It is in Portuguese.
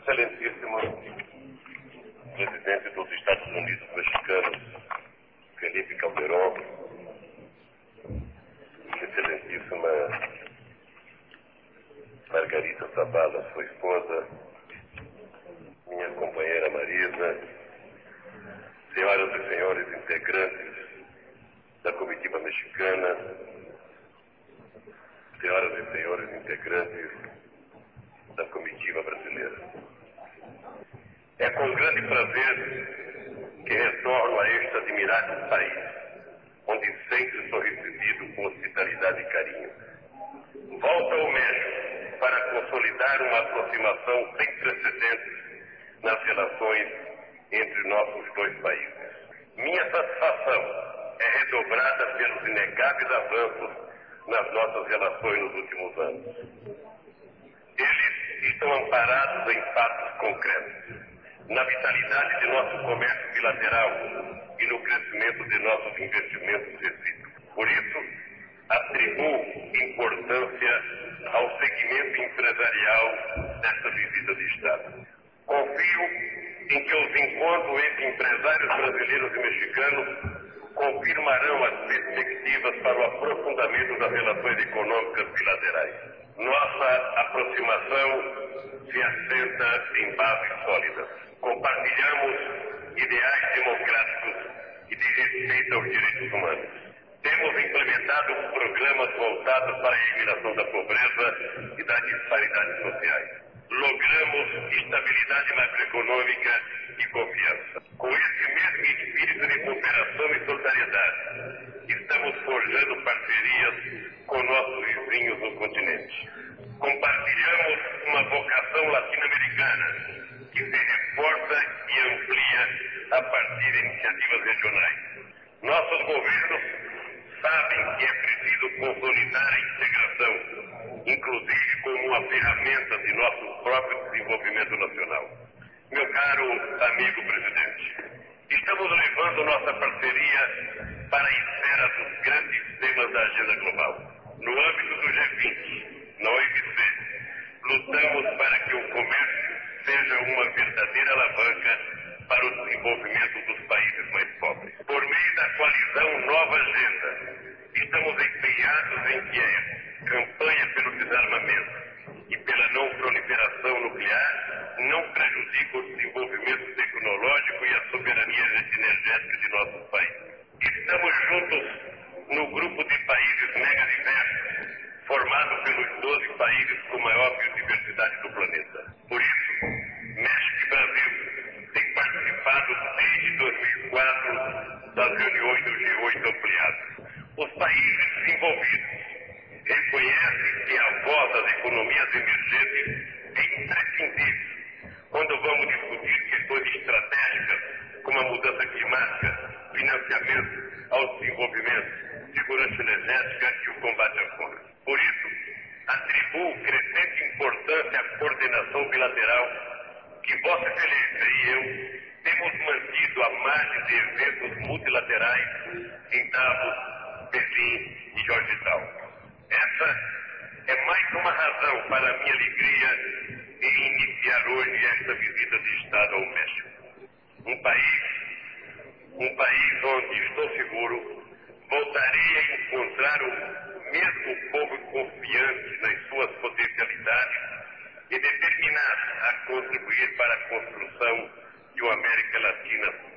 Excelentíssimo presidente dos Estados Unidos mexicanos, Felipe Calderón, excelentíssima Margarita Zavala, sua esposa, minha companheira Marisa, senhoras e senhores integrantes da comitiva mexicana, senhoras e senhores integrantes da comitiva brasileira. É com grande prazer que retorno a este admirável país, onde sempre sou recebido com hospitalidade e carinho. Volto ao México para consolidar uma aproximação sem precedentes nas relações entre nossos dois países. Minha satisfação é redobrada pelos inegáveis avanços nas nossas relações nos últimos anos. Eles estão amparados em fatos concretos, na vitalidade de nosso comércio bilateral e no crescimento de nossos investimentos recíprocos. Por isso, atribuo importância ao segmento empresarial desta visita de Estado. Confio em que os encontros entre empresários brasileiros e mexicanos confirmarão as perspectivas para o aprofundamento das relações econômicas bilaterais. Nossa aproximação se assenta em bases sólidas. Compartilhamos ideais democráticos e de respeito aos direitos humanos. Temos implementado programas voltados para a eliminação da pobreza e das disparidades sociais. Logramos estabilidade macroeconômica e confiança. Com esse mesmo espírito de cooperação e solidariedade, estamos forjando parcerias com nossos vizinhos no continente. Compartilhamos uma vocação latino-americana que se reforça e amplia a partir de iniciativas regionais. Nossos governos sabem que é preciso consolidar a integração, inclusive como uma ferramenta de nosso próprio desenvolvimento nacional. Meu caro amigo presidente, estamos levando nossa parceria para a esfera dos grandes temas da agenda global. No âmbito do G20, na OMC, lutamos para que o comércio seja uma verdadeira alavanca para o desenvolvimento dos países mais pobres. Por meio da coalizão Nova Agenda, estamos empenhados em que a campanha pelo desarmamento e pela não proliferação nuclear não prejudique o desenvolvimento tecnológico e a soberania energética de nossos países. Estamos juntos no grupo de países megadiversos, formado pelos 12 países com maior biodiversidade do planeta. Por isso, México e Brasil têm participado desde 2004 das reuniões do G8 ampliadas. Os países desenvolvidos reconhecem que a voz das economias emergentes é imprescindível quando vamos discutir questões estratégicas como a mudança climática, financiamento ao desenvolvimento, segurança energética e o combate à fome. Por isso, atribuo crescente importância à coordenação bilateral que Vossa Excelência e eu temos mantido à margem de eventos multilaterais em Davos, Berlim e Georgetown. Essa é mais uma razão para a minha alegria em iniciar hoje esta visita de Estado ao México. Um país onde, estou seguro, voltarei a encontrar o mesmo povo confiante nas suas potencialidades e determinado a contribuir para a construção de uma América Latina